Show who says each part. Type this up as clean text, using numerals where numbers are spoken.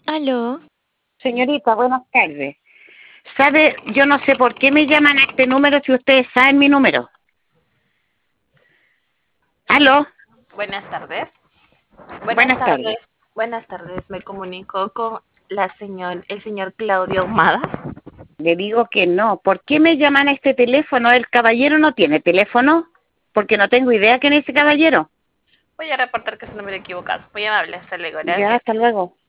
Speaker 1: Aló.
Speaker 2: Señorita, buenas tardes. ¿Sabe? Yo no sé por qué me llaman a este número si ustedes saben mi número. ¿Aló?
Speaker 1: Buenas tardes. Buenas
Speaker 2: Buenas tardes.
Speaker 1: tardes. Buenas tardes. Me comunico con el señor Claudio Ahumada.
Speaker 2: Le digo que no. ¿Por qué me llaman a este teléfono? ¿El caballero no tiene teléfono? Porque no tengo idea quién es ese caballero.
Speaker 1: Voy a reportar que es un número equivocado. Muy amable. Hasta luego.
Speaker 2: Ya,
Speaker 1: Gracias.
Speaker 2: hasta luego.